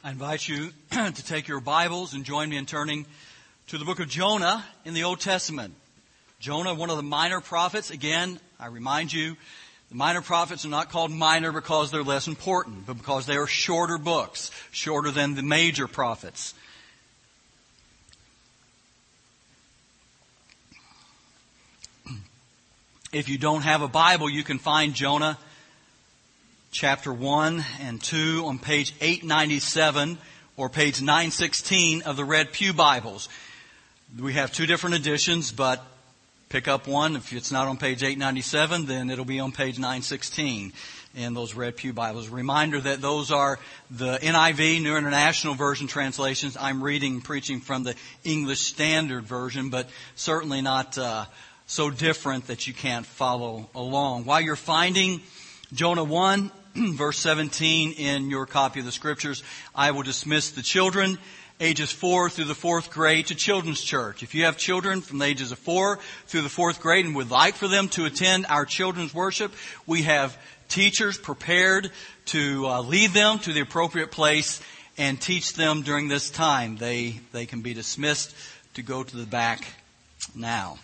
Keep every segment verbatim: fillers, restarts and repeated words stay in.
I invite you to take your Bibles and join me in turning to the book of Jonah in the Old Testament. Jonah, one of the minor prophets. Again, I remind you, the minor prophets are not called minor because they're less important, but because they are shorter books, shorter than the major prophets. If you don't have a Bible, you can find Jonah chapter one and two on page eight ninety-seven or page nine sixteen of the Red Pew Bibles. We have two different editions, but pick up one. If it's not on page eight ninety-seven, then it'll be on page nine sixteen in those Red Pew Bibles. Reminder that those are the N I V, New International Version translations. I'm reading and preaching from the English Standard Version, but certainly not uh, so different that you can't follow along. While you're finding Jonah one, verse seventeen in your copy of the Scriptures, I will dismiss the children ages four through the fourth grade to Children's Church. If you have children from the ages of four through the fourth grade and would like for them to attend our children's worship, we have teachers prepared to uh, lead them to the appropriate place and teach them during this time. They, they can be dismissed to go to the back now.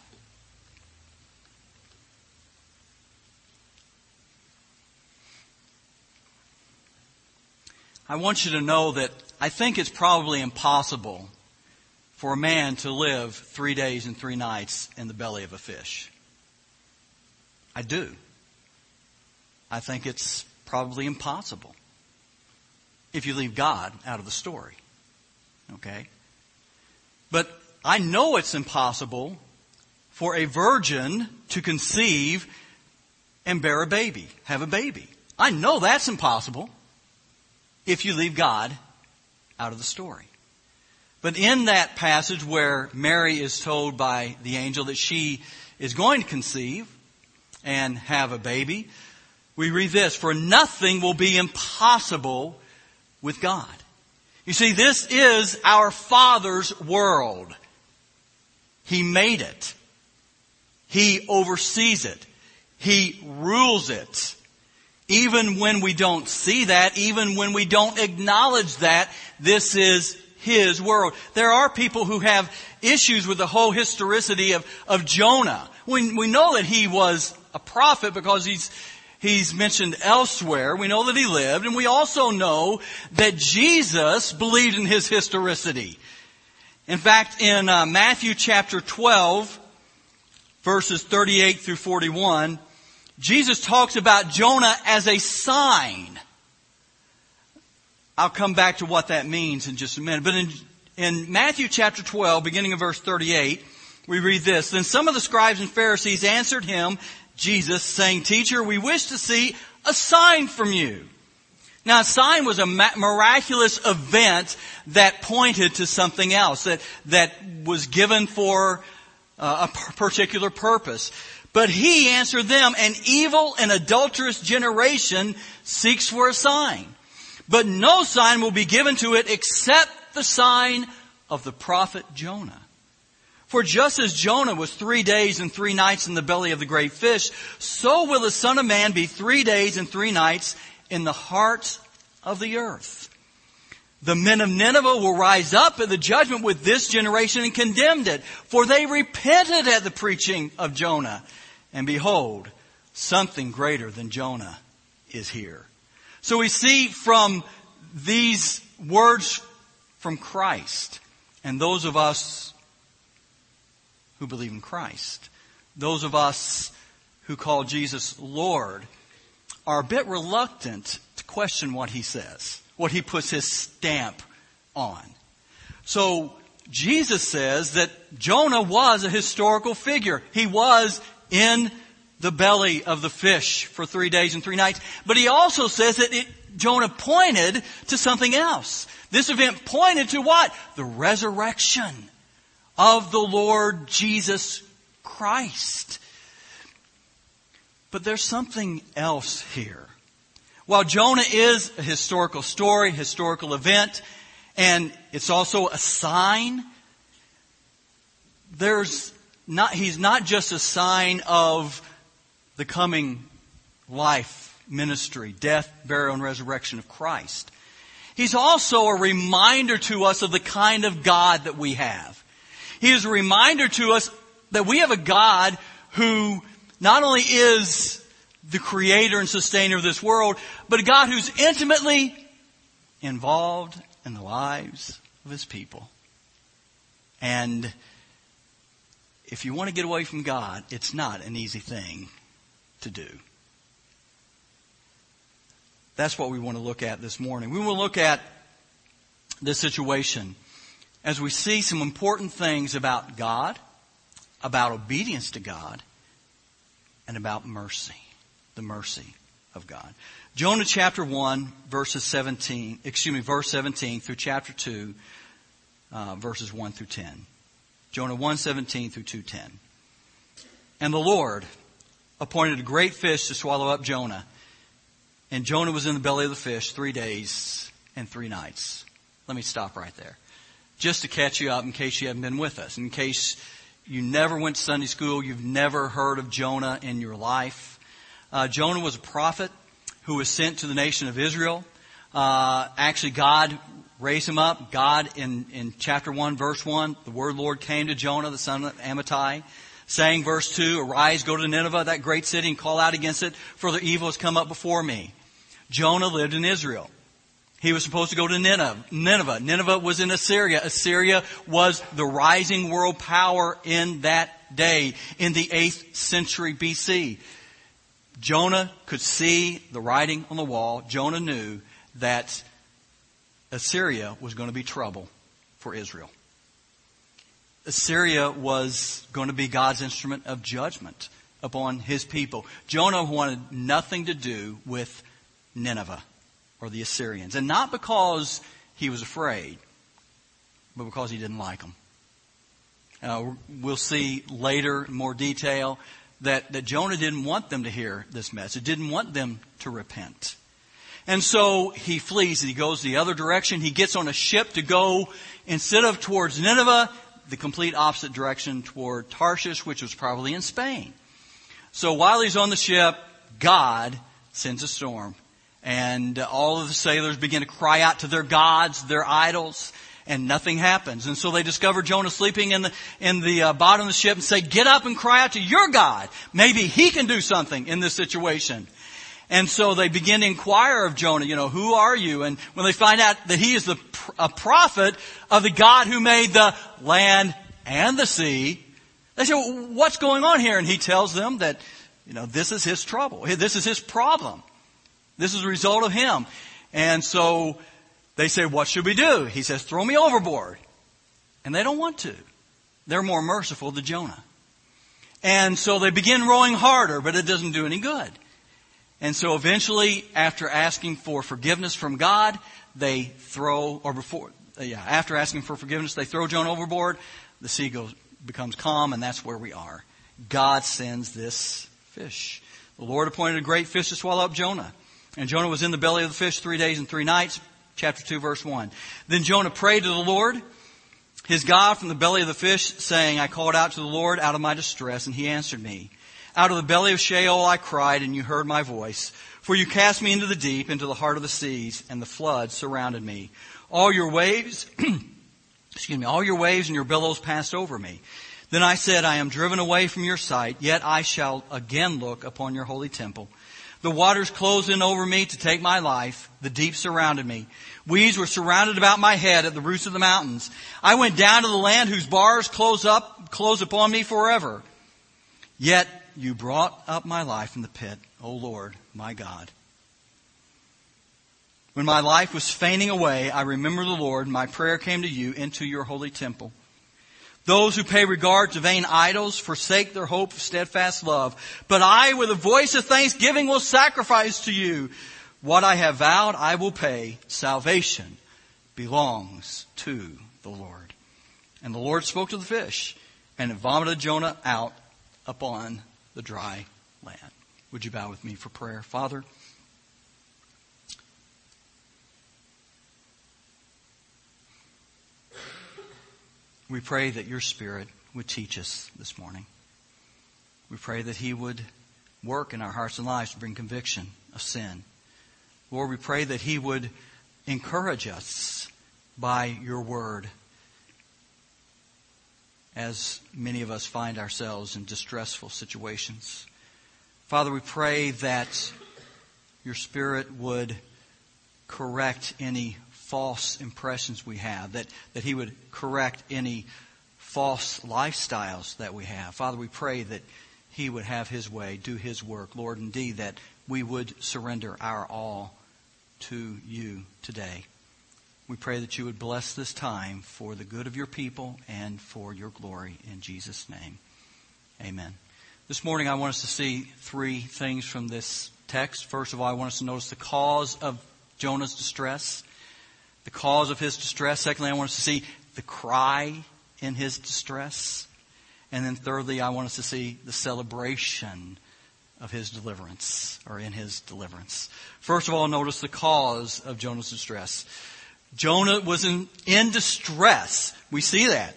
I want you to know that I think it's probably impossible for a man to live three days and three nights in the belly of a fish. I do. I think it's probably impossible if you leave God out of the story. Okay? But I know it's impossible for a virgin to conceive and bear a baby, have a baby. I know that's impossible if you leave God out of the story. But in that passage where Mary is told by the angel that she is going to conceive and have a baby, we read this: for nothing will be impossible with God. You see, this is our Father's world. He made it. He oversees it. He rules it. Even when we don't see that, even when we don't acknowledge that, this is His world. There are people who have issues with the whole historicity of, of Jonah. We, we know that he was a prophet because he's, he's mentioned elsewhere. We know that he lived, and we also know that Jesus believed in his historicity. In fact, in uh, Matthew chapter twelve, verses thirty-eight through forty-one, Jesus talks about Jonah as a sign. I'll come back to what that means in just a minute. But in, in Matthew chapter twelve, beginning of verse thirty-eight, we read this: then some of the scribes and Pharisees answered him, Jesus, saying, Teacher, we wish to see a sign from you. Now, a sign was a miraculous event that pointed to something else, that, that was given for uh, a particular purpose. But he answered them, an evil and adulterous generation seeks for a sign. But no sign will be given to it except the sign of the prophet Jonah. For just as Jonah was three days and three nights in the belly of the great fish, so will the Son of Man be three days and three nights in the heart of the earth. The men of Nineveh will rise up at the judgment with this generation and condemned it, for they repented at the preaching of Jonah. And behold, something greater than Jonah is here. So we see from these words from Christ, and those of us who believe in Christ, those of us who call Jesus Lord, are a bit reluctant to question what he says, what he puts his stamp on. So Jesus says that Jonah was a historical figure. He was in the belly of the fish for three days and three nights. But he also says that it, Jonah pointed to something else. This event pointed to what? The resurrection of the Lord Jesus Christ. But there's something else here. While Jonah is a historical story, historical event, and it's also a sign, there's Not, he's not just a sign of the coming life, ministry, death, burial, and resurrection of Christ. He's also a reminder to us of the kind of God that we have. He is a reminder to us that we have a God who not only is the creator and sustainer of this world, but a God who's intimately involved in the lives of His people. And if you want to get away from God, it's not an easy thing to do. That's what we want to look at this morning. We will look at this situation as we see some important things about God, about obedience to God, and about mercy, the mercy of God. Jonah chapter one, verses seventeen, excuse me, verse seventeen through chapter two, uh, verses one through ten. Jonah one seventeen through two ten. And the Lord appointed a great fish to swallow up Jonah. And Jonah was in the belly of the fish three days and three nights. Let me stop right there. Just to catch you up in case you haven't been with us. In case you never went to Sunday school, you've never heard of Jonah in your life. Uh, Jonah was a prophet who was sent to the nation of Israel. Uh, actually, God raised him up. God, in, in chapter one, verse one, the word Lord came to Jonah, the son of Amittai, saying, verse two, arise, go to Nineveh, that great city, and call out against it, for the evil has come up before me. Jonah lived in Israel. He was supposed to go to Nineveh. Nineveh. Nineveh was in Assyria. Assyria was the rising world power in that day, in the eighth century B C. Jonah could see the writing on the wall. Jonah knew that Assyria was going to be trouble for Israel. Assyria was going to be God's instrument of judgment upon His people. Jonah wanted nothing to do with Nineveh or the Assyrians. And not because he was afraid, but because he didn't like them. Uh, we'll see later in more detail that, that Jonah didn't want them to hear this message, didn't want them to repent. And so he flees. He goes the other direction. He gets on a ship to go, instead of towards Nineveh, the complete opposite direction toward Tarshish, which was probably in Spain. So while he's on the ship, God sends a storm. And all of the sailors begin to cry out to their gods, their idols, and nothing happens. And so they discover Jonah sleeping in the, in the uh, bottom of the ship and say, get up and cry out to your God. Maybe he can do something in this situation. And so they begin to inquire of Jonah, you know, who are you? And when they find out that he is the, a prophet of the God who made the land and the sea, they say, well, what's going on here? And he tells them that, you know, this is his trouble. This is his problem. This is a result of him. And so they say, what should we do? He says, throw me overboard. And they don't want to. They're more merciful than Jonah. And so they begin rowing harder, but it doesn't do any good. And so eventually, after asking for forgiveness from God, they throw, or before, yeah, after asking for forgiveness, they throw Jonah overboard. The sea goes, becomes calm, and that's where we are. God sends this fish. The Lord appointed a great fish to swallow up Jonah. And Jonah was in the belly of the fish three days and three nights. Chapter two, verse one. Then Jonah prayed to the Lord, his God, from the belly of the fish, saying, I called out to the Lord out of my distress, and He answered me. Out of the belly of Sheol I cried, and you heard my voice. For you cast me into the deep, into the heart of the seas, and the floods surrounded me. All your waves, excuse me, all your waves and your billows passed over me. Then I said, I am driven away from your sight, yet I shall again look upon your holy temple. The waters closed in over me to take my life. The deep surrounded me. Weeds were surrounded about my head at the roots of the mountains. I went down to the land whose bars close up, close upon me forever. Yet you brought up my life in the pit, O Lord, my God. When my life was fainting away, I remembered the Lord, and my prayer came to you into your holy temple. Those who pay regard to vain idols forsake their hope of steadfast love. But I, with a voice of thanksgiving, will sacrifice to you. What I have vowed, I will pay. Salvation belongs to the Lord. And the Lord spoke to the fish, and it vomited Jonah out upon the dry land. Would you bow with me for prayer? Father, we pray that your Spirit would teach us this morning. We pray that He would work in our hearts and lives to bring conviction of sin. Lord, we pray that He would encourage us by your word as many of us find ourselves in distressful situations. Father, we pray that your Spirit would correct any false impressions we have, that, that He would correct any false lifestyles that we have. Father, we pray that He would have His way, do His work. Lord, indeed, that we would surrender our all to you today. We pray that you would bless this time for the good of your people and for your glory. In Jesus' name, amen. This morning I want us to see three things from this text. First of all, I want us to notice the cause of Jonah's distress. The cause of his distress. Secondly, I want us to see the cry in his distress. And then thirdly, I want us to see the celebration of his deliverance, or in his deliverance. First of all, notice the cause of Jonah's distress. Jonah was in, in distress. We see that.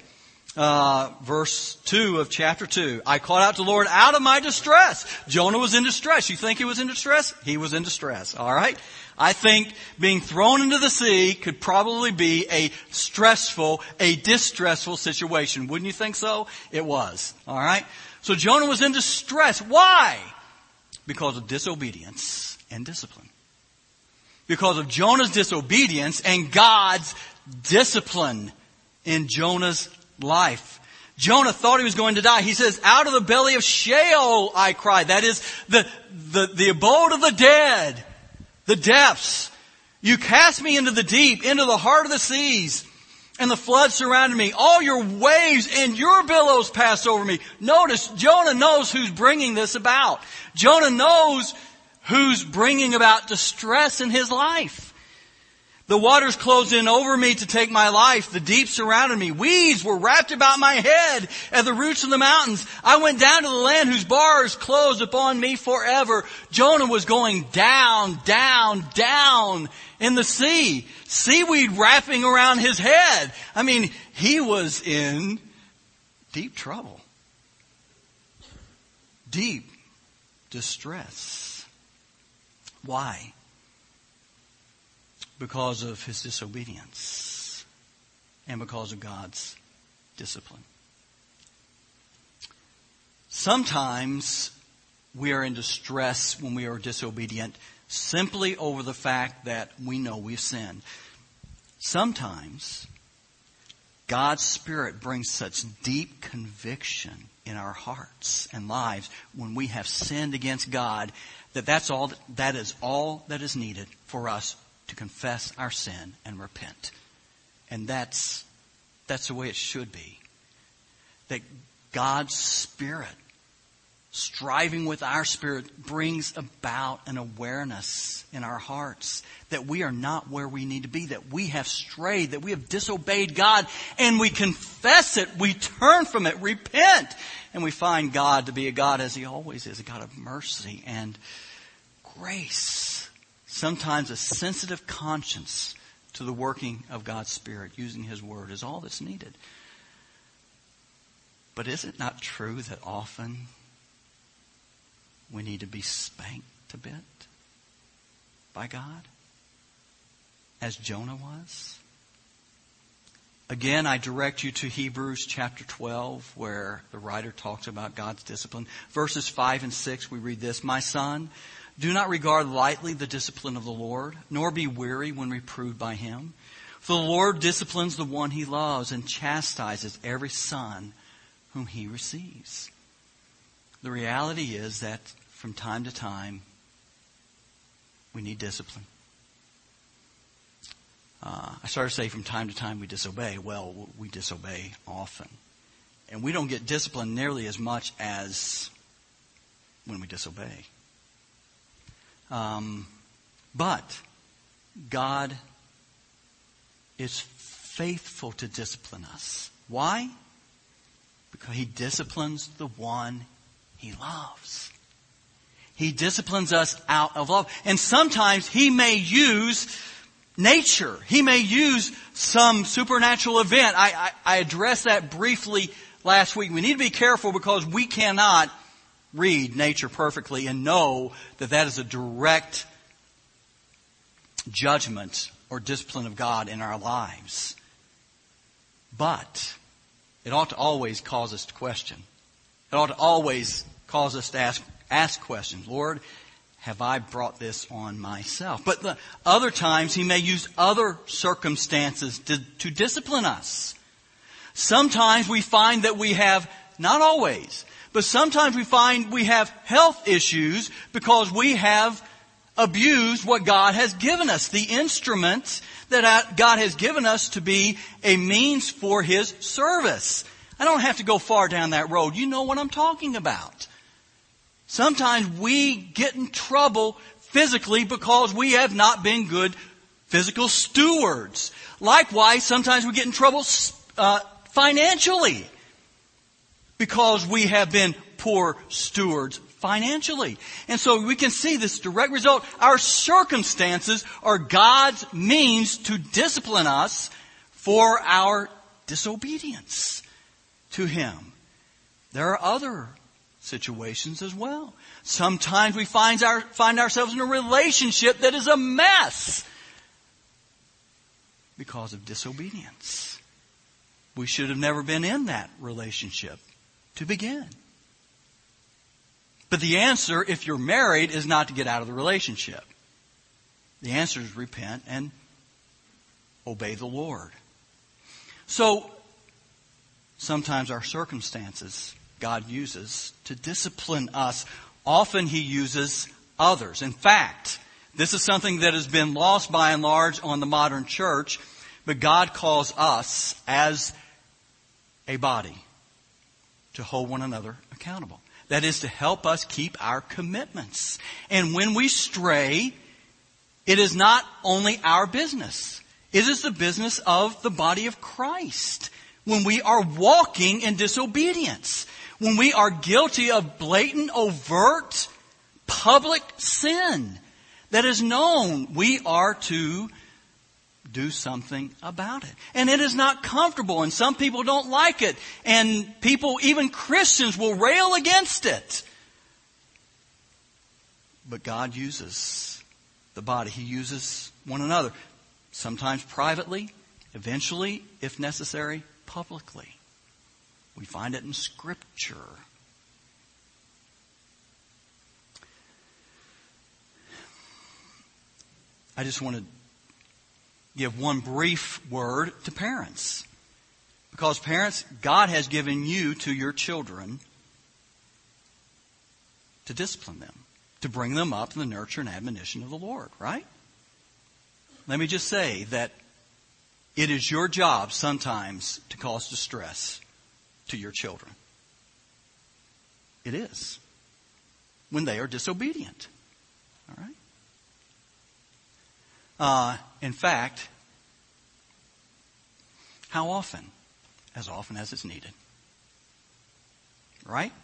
Uh, verse two of chapter two. I called out to the Lord out of my distress. Jonah was in distress. You think he was in distress? He was in distress. All right. I think being thrown into the sea could probably be a stressful, a distressful situation. Wouldn't you think so? It was. All right. So Jonah was in distress. Why? Because of disobedience and discipline. Because of Jonah's disobedience and God's discipline in Jonah's life. Jonah thought he was going to die. He says, out of the belly of Sheol I cried. That is the, the, the abode of the dead, the depths. You cast me into the deep, into the heart of the seas, and the flood surrounded me. All your waves and your billows passed over me. Notice, Jonah knows who's bringing this about. Jonah knows who's bringing about distress in his life. The waters closed in over me to take my life. The deep surrounded me. Weeds were wrapped about my head at the roots of the mountains. I went down to the land whose bars closed upon me forever. Jonah was going down, down, down in the sea. Seaweed wrapping around his head. I mean, he was in deep trouble. Deep distress. Why? Because of his disobedience and because of God's discipline. Sometimes we are in distress when we are disobedient simply over the fact that we know we've sinned. Sometimes God's Spirit brings such deep conviction in our hearts and lives when we have sinned against God that that's all, that is all that is needed for us to confess our sin and repent. And that's, that's the way it should be. That God's Spirit, striving with our spirit, brings about an awareness in our hearts that we are not where we need to be, that we have strayed, that we have disobeyed God, and we confess it, we turn from it, repent, and we find God to be a God as He always is, a God of mercy and grace. Sometimes a sensitive conscience to the working of God's Spirit, using His Word, is all that's needed. But is it not true that often we need to be spanked a bit by God, as Jonah was? Again, I direct you to Hebrews chapter twelve, where the writer talks about God's discipline. Verses five and six, we read this: My son, do not regard lightly the discipline of the Lord, nor be weary when reproved by Him. For the Lord disciplines the one He loves and chastises every son whom He receives. The reality is that from time to time, we need discipline. Uh, I started to say from time to time we disobey. Well, we disobey often. And we don't get disciplined nearly as much as when we disobey. Um, but God is faithful to discipline us. Why? Because He disciplines the one He loves. He disciplines us out of love. And sometimes He may use nature. He may use some supernatural event. I, I, I addressed that briefly last week. We need to be careful because we cannot read nature perfectly and know that that is a direct judgment or discipline of God in our lives. But it ought to always cause us to question. It ought to always cause us to ask, ask questions. Lord, have I brought this on myself? But the other times He may use other circumstances to, to discipline us. Sometimes we find that we have, not always, but sometimes we find we have health issues because we have abused what God has given us, the instruments that God has given us to be a means for His service. I don't have to go far down that road. You know what I'm talking about. Sometimes we get in trouble physically because we have not been good physical stewards. Likewise, sometimes we get in trouble uh, financially because we have been poor stewards financially. And so we can see this direct result. Our circumstances are God's means to discipline us for our disobedience to Him. There are other situations as well. Sometimes we find, our, find ourselves in a relationship that is a mess because of disobedience. We should have never been in that relationship to begin. But the answer, if you're married, is not to get out of the relationship. The answer is repent and obey the Lord. So, sometimes our circumstances God uses to discipline us. Often He uses others. In fact, this is something that has been lost by and large on the modern church, but God calls us as a body to hold one another accountable. That is to help us keep our commitments. And when we stray, it is not only our business. It is the business of the body of Christ. When we are walking in disobedience. When we are guilty of blatant, overt, public sin that is known, we are to do something about it. And it is not comfortable, and some people don't like it. And people, even Christians, will rail against it. But God uses the body. He uses one another. Sometimes privately, eventually, if necessary, publicly. We find it in Scripture. I just want to give one brief word to parents. Because parents, God has given you to your children to discipline them, to bring them up in the nurture and admonition of the Lord, right? Let me just say that it is your job sometimes to cause distress to your children. It is. When they are disobedient. All right? Uh, in fact, how often? As often as it's needed. Right?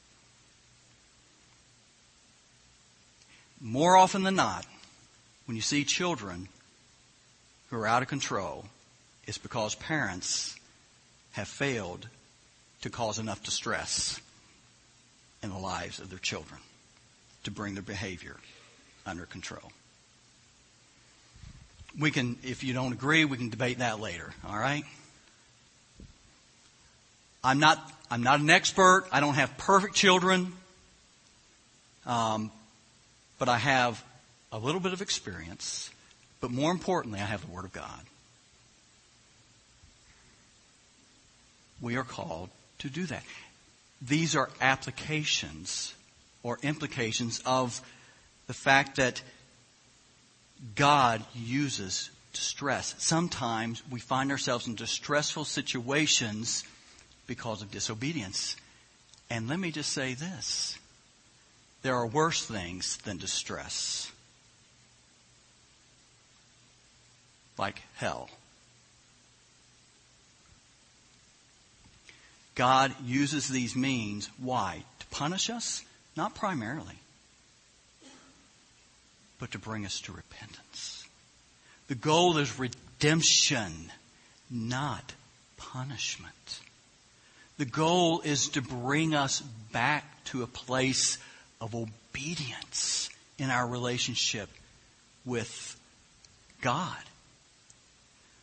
More often than not, when you see children who are out of control, it's because parents have failed to cause enough distress in the lives of their children to bring their behavior under control. We can, if you don't agree, we can debate that later, all right? I'm not, I'm not an expert. I don't have perfect children. Um, but I have a little bit of experience. But more importantly, I have the Word of God. We are called to do that. These are applications or implications of the fact that God uses distress. Sometimes we find ourselves in distressful situations because of disobedience. And let me just say this. There are worse things than distress. Like hell. God uses these means. Why? To punish us? Not primarily. But to bring us to repentance. The goal is redemption, not punishment. The goal is to bring us back to a place of obedience in our relationship with God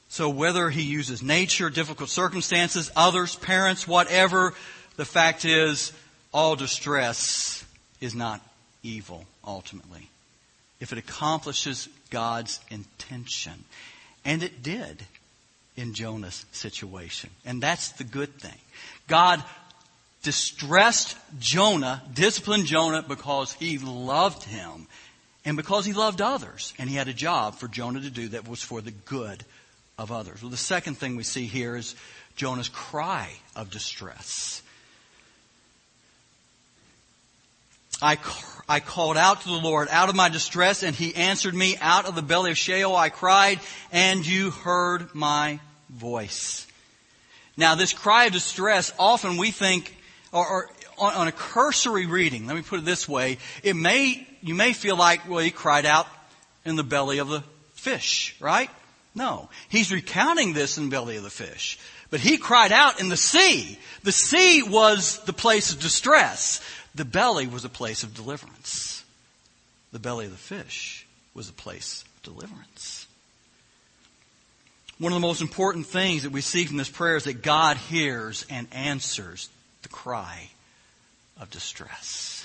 So whether he uses nature, difficult circumstances, others, parents, whatever, the fact is, all distress is not evil, ultimately, if it accomplishes God's intention. And it did in Jonah's situation. And that's the good thing. God distressed Jonah, disciplined Jonah because he loved him and because he loved others. And he had a job for Jonah to do that was for the good of others. Well, the second thing we see here is Jonah's cry of distress. I, I called out to the Lord out of my distress, and he answered me. Out of the belly of Sheol I cried, and you heard my voice. Now, this cry of distress, often we think, or, or on, on a cursory reading, let me put it this way, it may you may feel like, well, he cried out in the belly of the fish, right? No. He's recounting this in the belly of the fish. But he cried out in the sea. The sea was the place of distress. The belly was a place of deliverance. The belly of the fish was a place of deliverance. One of the most important things that we see from this prayer is that God hears and answers the cry of distress.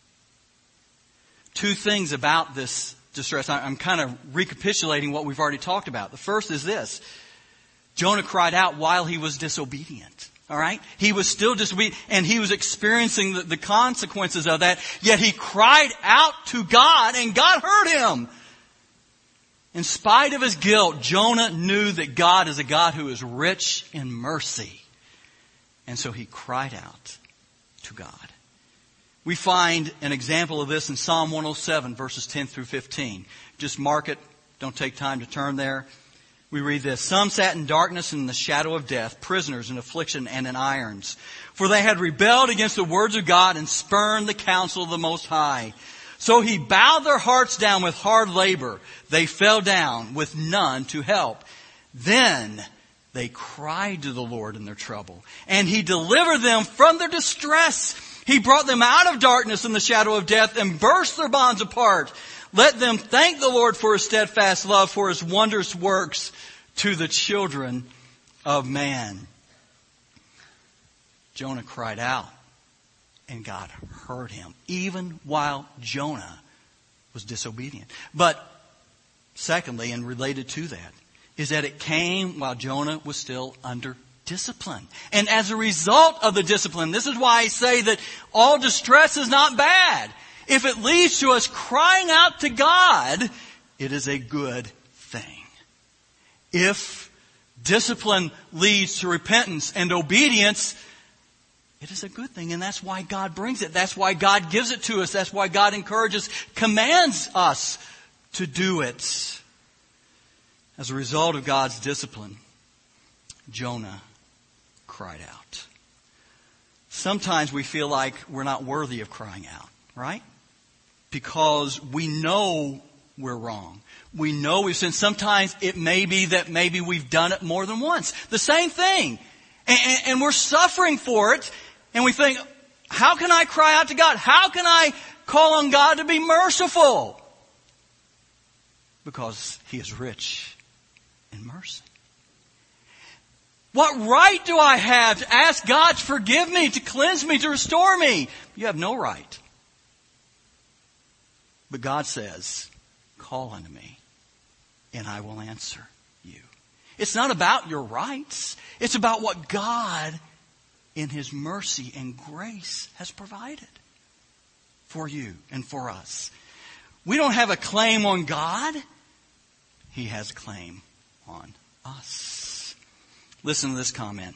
Two things about this distress. I'm kind of recapitulating what we've already talked about. The first is this. Jonah cried out while he was disobedient. All right? He was still disobedient, and he was experiencing the, the consequences of that. Yet he cried out to God, and God heard him. In spite of his guilt, Jonah knew that God is a God who is rich in mercy. And so he cried out to God. We find an example of this in Psalm one oh seven, verses ten through fifteen. Just mark it. Don't take time to turn there. We read this. Some sat in darkness and in the shadow of death, prisoners in affliction and in irons. For they had rebelled against the words of God and spurned the counsel of the Most High. So he bowed their hearts down with hard labor. They fell down with none to help. Then they cried to the Lord in their trouble, and he delivered them from their distress. He brought them out of darkness and the shadow of death and burst their bonds apart. Let them thank the Lord for his steadfast love, for his wondrous works to the children of man. Jonah cried out, and God heard him, even while Jonah was disobedient. But secondly, and related to that, is that it came while Jonah was still under discipline. And as a result of the discipline, this is why I say that all distress is not bad. If it leads to us crying out to God, it is a good thing. If discipline leads to repentance and obedience, it is a good thing. And that's why God brings it. That's why God gives it to us. That's why God encourages, commands us to do it. As a result of God's discipline, Jonah cried out. Sometimes we feel like we're not worthy of crying out, right? Because we know we're wrong. We know we've sinned. Sometimes it may be that maybe we've done it more than once. The same thing. And, and, and we're suffering for it. And we think, how can I cry out to God? How can I call on God to be merciful? Because he is rich in mercy. What right do I have to ask God to forgive me, to cleanse me, to restore me? You have no right. But God says, call unto me, and I will answer you. It's not about your rights. It's about what God, in his mercy and grace, has provided for you and for us. We don't have a claim on God. He has a claim on us. Listen to this comment.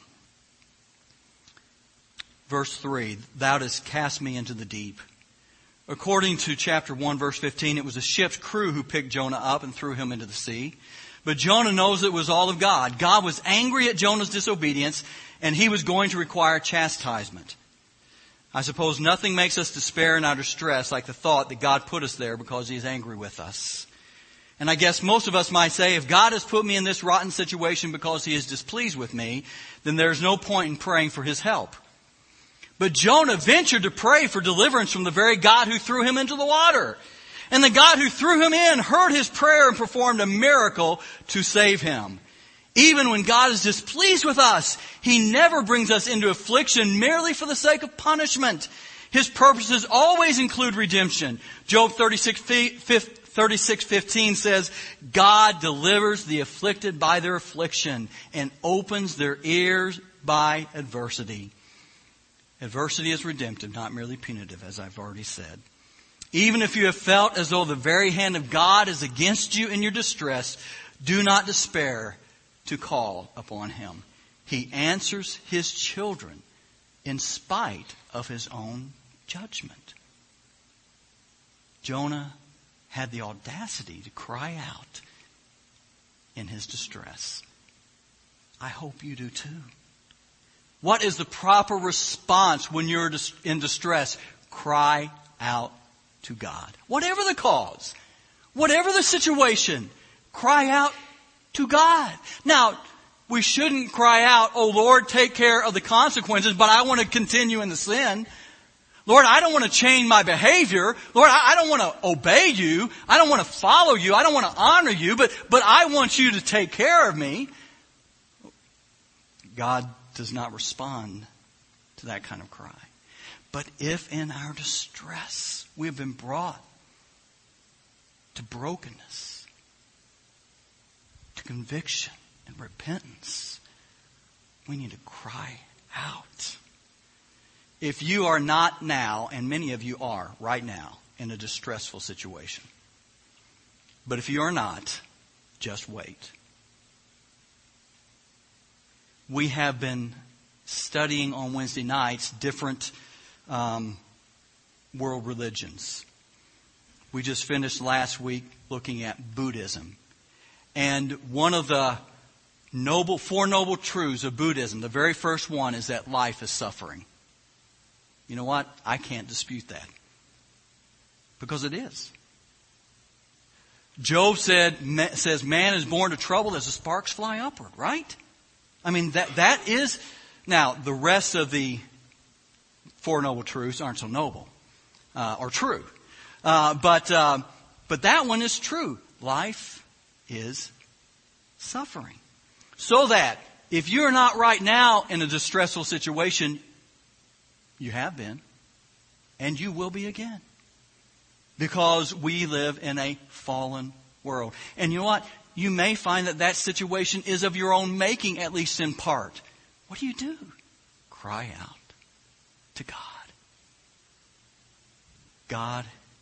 Verse three, thou didst cast me into the deep. According to chapter one, verse fifteen, it was a ship's crew who picked Jonah up and threw him into the sea. But Jonah knows it was all of God. God was angry at Jonah's disobedience, and he was going to require chastisement. I suppose nothing makes us despair and our distress like the thought that God put us there because he is angry with us. And I guess most of us might say, if God has put me in this rotten situation because he is displeased with me, then there's no point in praying for his help. But Jonah ventured to pray for deliverance from the very God who threw him into the water. And the God who threw him in heard his prayer and performed a miracle to save him. Even when God is displeased with us, He never brings us into affliction merely for the sake of punishment. His purposes always include redemption. Job thirty-six fifteen says, God delivers the afflicted by their affliction and opens their ears by adversity. Adversity is redemptive, not merely punitive, as I've already said. Even if you have felt as though the very hand of God is against you in your distress, do not despair to call upon Him. He answers His children in spite of His own judgment. Jonah had the audacity to cry out in his distress. I hope you do too. What is the proper response when you're in distress? Cry out to God. Whatever the cause, whatever the situation, cry out to God. Now, we shouldn't cry out, oh Lord, take care of the consequences, but I want to continue in the sin. Lord, I don't want to change my behavior. Lord, I, I don't want to obey you. I don't want to follow you. I don't want to honor you, but, but I want you to take care of me. God does not respond to that kind of cry. But if in our distress we have been brought to brokenness, to conviction and repentance, we need to cry out. If you are not now, and many of you are right now, in a distressful situation, but if you are not, just wait. We have been studying on Wednesday nights different um, world religions. We just finished last week looking at Buddhism. And one of the noble, four noble truths of Buddhism, the very first one is that life is suffering. You know what? I can't dispute that. Because it is. Job said, says man is born to trouble as the sparks fly upward, right? I mean, that that is... Now, the rest of the Four Noble Truths aren't so noble, uh, or true. Uh, but, uh, but that one is true. Life is suffering. So that if you're not right now in a distressful situation, you have been, and you will be again. Because we live in a fallen world. And you know what? You may find that that situation is of your own making, at least in part. What do you do? Cry out to God. God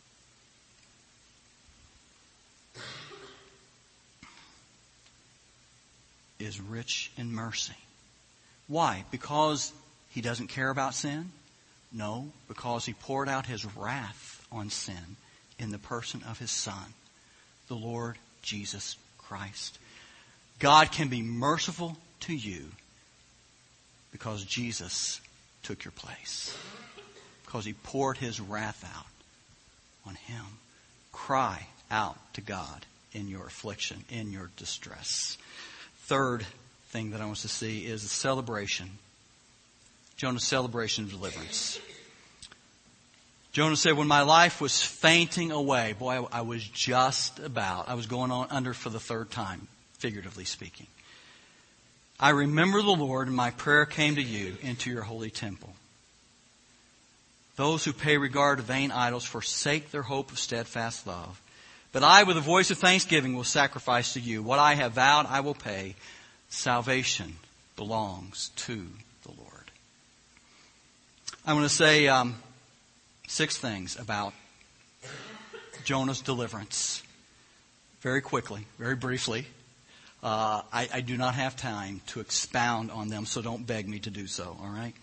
is rich in mercy. Why? Because He doesn't care about sin? No, because He poured out His wrath on sin in the person of His Son, the Lord Jesus Christ. God can be merciful to you because Jesus took your place. Because He poured His wrath out on Him. Cry out to God in your affliction, in your distress. Third thing that I want us to see is a celebration. Jonah's celebration of deliverance. Jonah said, when my life was fainting away, boy, I was just about, I was going on under for the third time, figuratively speaking. I remember the Lord, and my prayer came to you into your holy temple. Those who pay regard to vain idols forsake their hope of steadfast love. But I, with a voice of thanksgiving, will sacrifice to you. What I have vowed, I will pay. Salvation belongs to the Lord. I want to say um, six things about Jonah's deliverance. Very quickly, very briefly. Uh, I, I do not have time to expound on them, so don't beg me to do so, all right?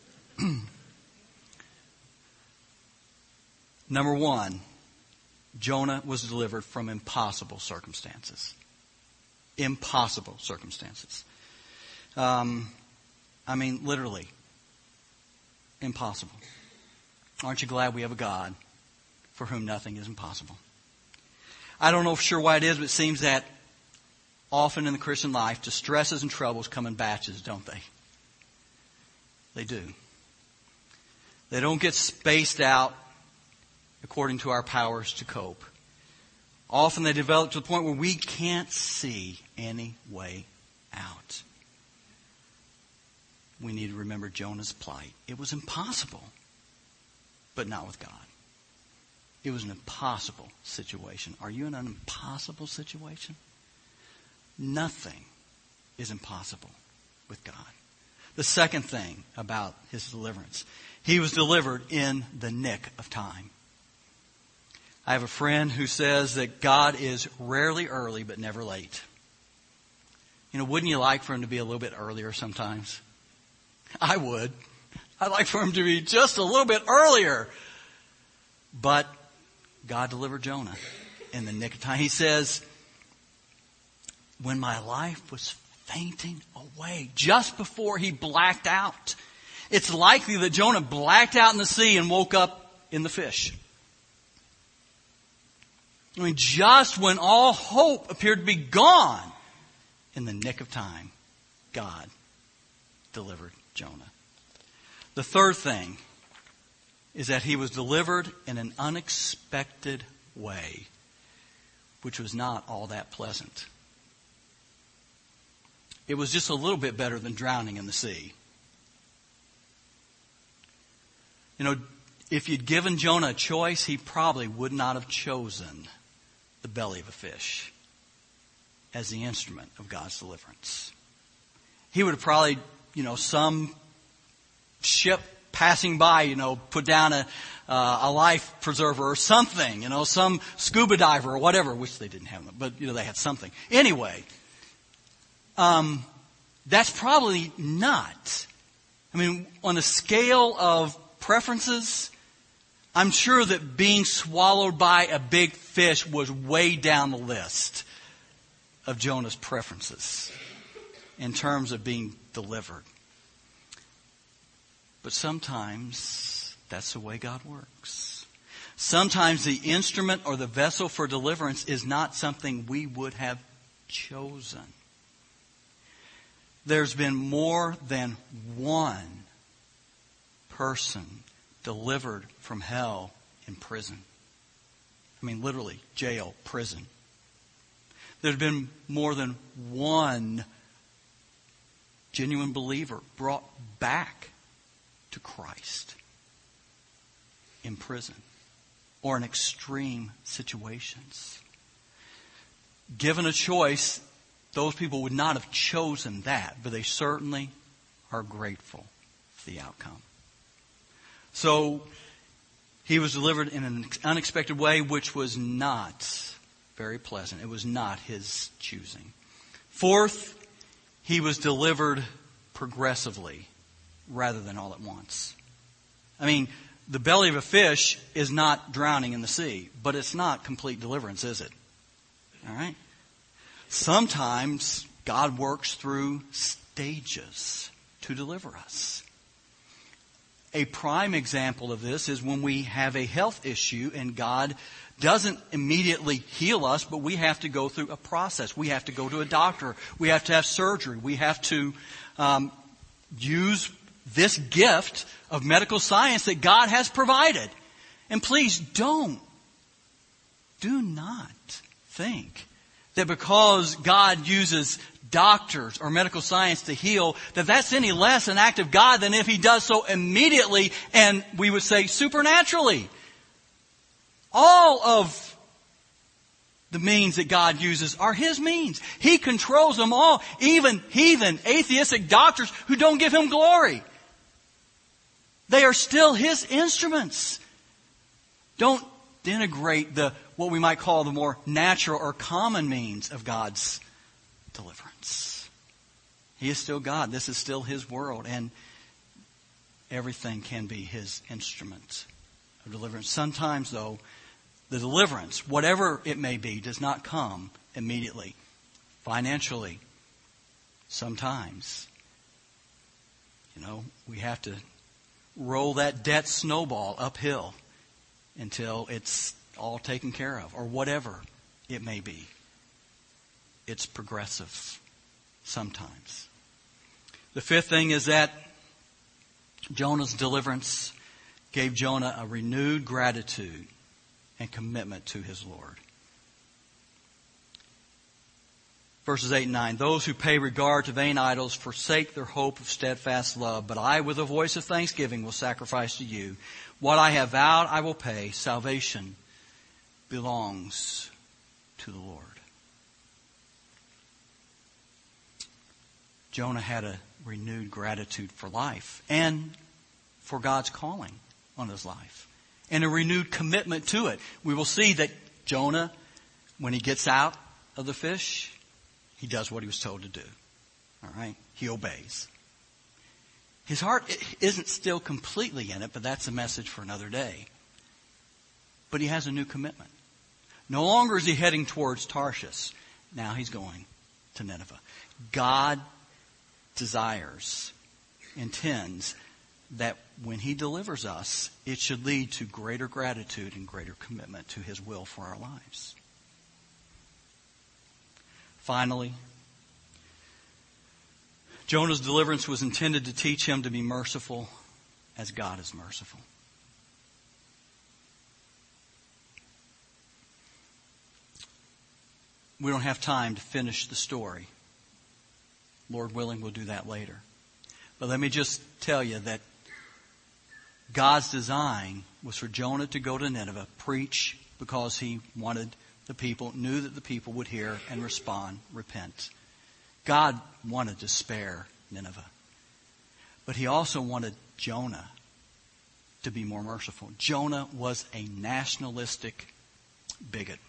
Number one, Jonah was delivered from impossible circumstances. Impossible circumstances. Um, I mean, literally, impossible. Aren't you glad we have a God for whom nothing is impossible? I don't know for sure why it is, but it seems that often in the Christian life, distresses and troubles come in batches, don't they? They do. They don't get spaced out according to our powers to cope. Often they develop to the point where we can't see any way out. We need to remember Jonah's plight. It was impossible, but not with God. It was an impossible situation. Are you in an impossible situation? Nothing is impossible with God. The second thing about his deliverance, he was delivered in the nick of time. I have a friend who says that God is rarely early but never late. You know, wouldn't you like for him to be a little bit earlier sometimes? I would. I'd like for him to be just a little bit earlier. But God delivered Jonah in the nick of time. He says, when my life was fainting away, just before he blacked out, it's likely that Jonah blacked out in the sea and woke up in the fish. I mean, just when all hope appeared to be gone, in the nick of time, God delivered Jonah. The third thing is that he was delivered in an unexpected way, which was not all that pleasant. It was just a little bit better than drowning in the sea. You know, if you'd given Jonah a choice, he probably would not have chosen the belly of a fish as the instrument of God's deliverance. He would have probably, you know, some ship passing by, you know, put down a uh, a life preserver or something, you know, some scuba diver or whatever, which they didn't have them, but, you know, they had something. Anyway, um, that's probably not. I mean, on a scale of preferences, I'm sure that being swallowed by a big fish was way down the list of Jonah's preferences in terms of being delivered. But sometimes that's the way God works. Sometimes the instrument or the vessel for deliverance is not something we would have chosen. There's been more than one person delivered from hell in prison. I mean, literally, jail, prison. There's been more than one genuine believer brought back to Christ in prison or in extreme situations. Given a choice, those people would not have chosen that, but they certainly are grateful for the outcome. So he was delivered in an unexpected way, which was not very pleasant. It was not his choosing. Fourth, he was delivered progressively rather than all at once. I mean, the belly of a fish is not drowning in the sea, but it's not complete deliverance, is it? All right? Sometimes God works through stages to deliver us. A prime example of this is when we have a health issue and God doesn't immediately heal us, but we have to go through a process. We have to go to a doctor. We have to have surgery. We have to um, use this gift of medical science that God has provided. And please don't, do not think that because God uses doctors or medical science to heal, that that's any less an act of God than if He does so immediately and we would say supernaturally. All of the means that God uses are His means. He controls them all, even heathen, atheistic doctors who don't give Him glory. They are still His instruments. Don't denigrate the what we might call the more natural or common means of God's deliverance. He is still God. This is still His world, and everything can be His instrument of deliverance. Sometimes, though, the deliverance, whatever it may be, does not come immediately. Financially, sometimes, you know, we have to roll that debt snowball uphill until it's all taken care of, or whatever it may be. It's progressive sometimes. The fifth thing is that Jonah's deliverance gave Jonah a renewed gratitude and commitment to his Lord. Verses eight and nine. Those who pay regard to vain idols forsake their hope of steadfast love. But I, with a voice of thanksgiving, will sacrifice to you. What I have vowed, I will pay. Salvation belongs to the Lord. Jonah had a renewed gratitude for life and for God's calling on his life, and a renewed commitment to it. We will see that Jonah, when he gets out of the fish, he does what he was told to do. All right? He obeys. His heart isn't still completely in it, but that's a message for another day. But he has a new commitment. No longer is he heading towards Tarshish. Now he's going to Nineveh. God desires, intends that when he delivers us, it should lead to greater gratitude and greater commitment to his will for our lives. Finally, Jonah's deliverance was intended to teach him to be merciful as God is merciful. We don't have time to finish the story. Lord willing, we'll do that later. But let me just tell you that God's design was for Jonah to go to Nineveh, preach, because he wanted the people, knew that the people would hear and respond, repent. God wanted to spare Nineveh. But he also wanted Jonah to be more merciful. Jonah was a nationalistic bigot.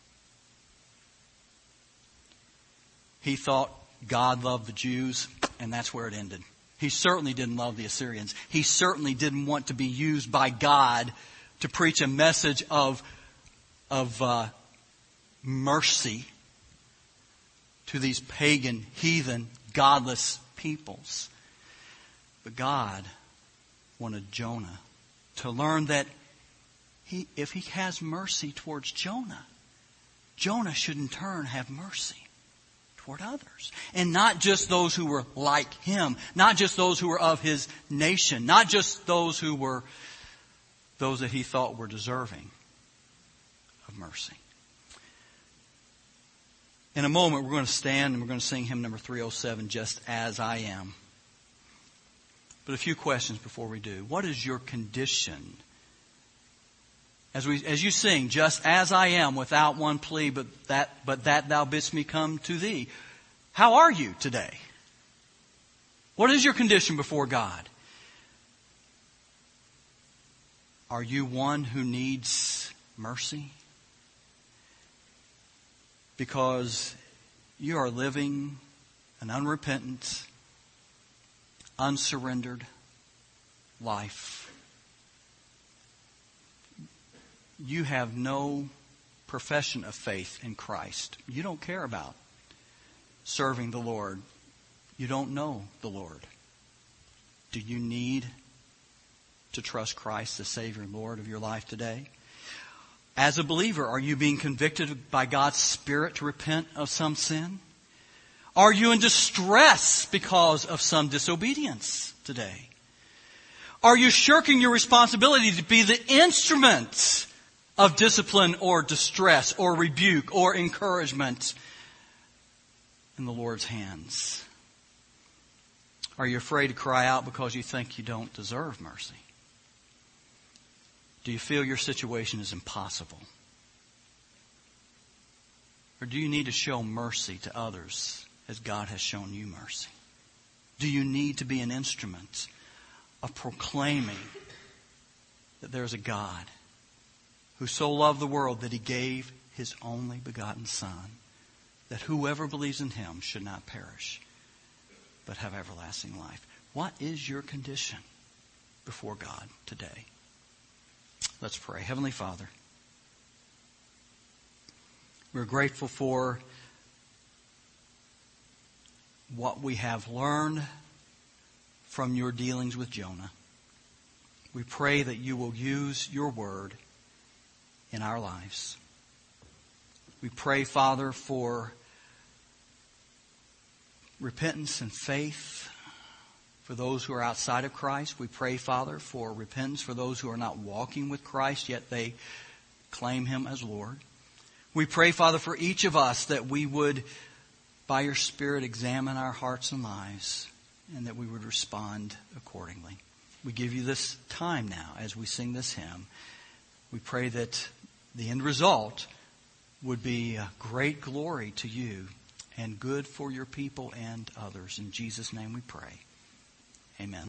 He thought God loved the Jews, and that's where it ended. He certainly didn't love the Assyrians. He certainly didn't want to be used by God to preach a message of, of uh, mercy to these pagan, heathen, godless peoples. But God wanted Jonah to learn that he, if he has mercy towards Jonah, Jonah should in turn have mercy toward others. And not just those who were like him. Not just those who were of his nation. Not just those who were those that he thought were deserving of mercy. In a moment, we're going to stand and we're going to sing hymn number three oh seven, Just As I Am. But a few questions before we do. What is your condition? As we, as you sing, just as I am, without one plea, but that, but that thou bidst me come to thee. How are you today? What is your condition before God? Are you one who needs mercy? Because you are living an unrepentant, unsurrendered life. You have no profession of faith in Christ. You don't care about serving the Lord. You don't know the Lord. Do you need to trust Christ as Savior and Lord of your life today? As a believer, are you being convicted by God's Spirit to repent of some sin? Are you in distress because of some disobedience today? Are you shirking your responsibility to be the instrument of discipline or distress or rebuke or encouragement in the Lord's hands? Are you afraid to cry out because you think you don't deserve mercy? Do you feel your situation is impossible? Or do you need to show mercy to others as God has shown you mercy? Do you need to be an instrument of proclaiming that there's a God who so loved the world that he gave his only begotten Son, that whoever believes in him should not perish, but have everlasting life? What is your condition before God today? Let's pray. Heavenly Father, we're grateful for what we have learned from your dealings with Jonah. We pray that you will use your word in our lives. We pray, Father, for repentance and faith for those who are outside of Christ. We pray, Father, for repentance for those who are not walking with Christ, yet they claim him as Lord. We pray, Father, for each of us that we would by your Spirit, examine our hearts and lives, and that we would respond accordingly. We give you this time now as we sing this hymn. We pray that the end result would be a great glory to you and good for your people and others. In Jesus' name we pray. Amen.